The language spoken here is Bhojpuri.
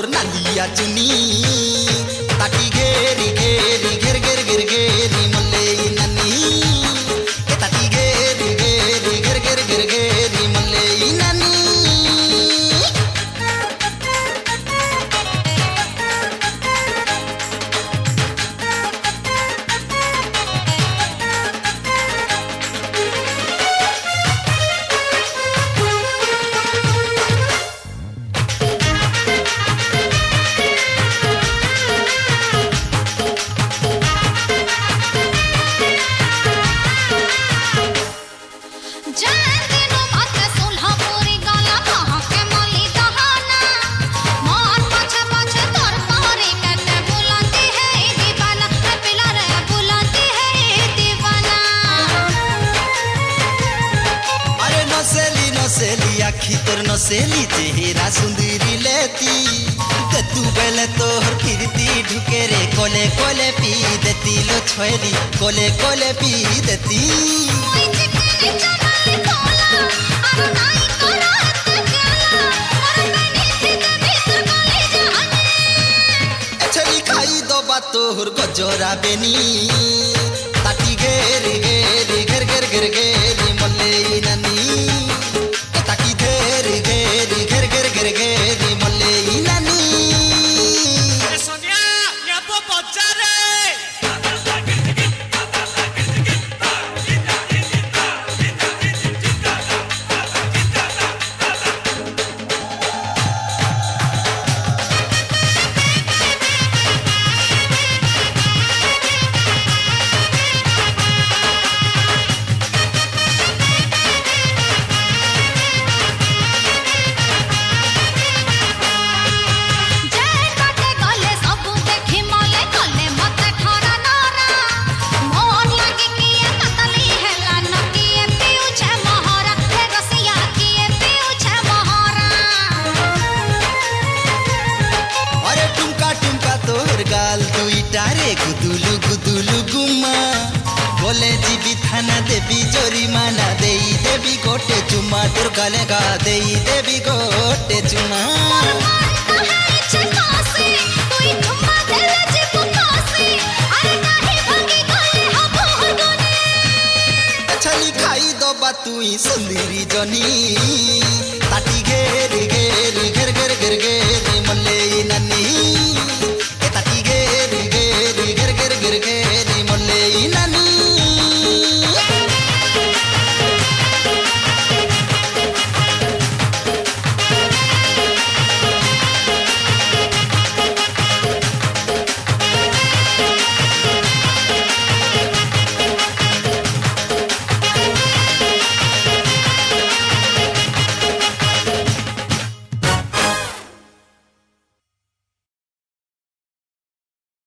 नालिया चुनी ताकि घेरी घेरी घेर घेर घेर घेरी मल्ले नानी ताकि घेरी घेरी घेर घेर घेर घेरी मल्ले नानी आखी तोर नसेली चेहरा सुंदरी लेती तू बेले तोर फिरती ढुके रे कोले कोले पी देती लो छोरी कोले कोले पी देती छली खाई दो बा तोर गजरा बेनी ताकि घेर घेर घेर घेर घेर घेर मल्ले नानी गुदुलु गुदुलु गुमा बोले जीवी थाना देवी जोरीमाना देई देवी गोटे चुमा तोर गाले गा देई देवी गोटे चुमा छली खाई दबा तुई सुंदरी जनी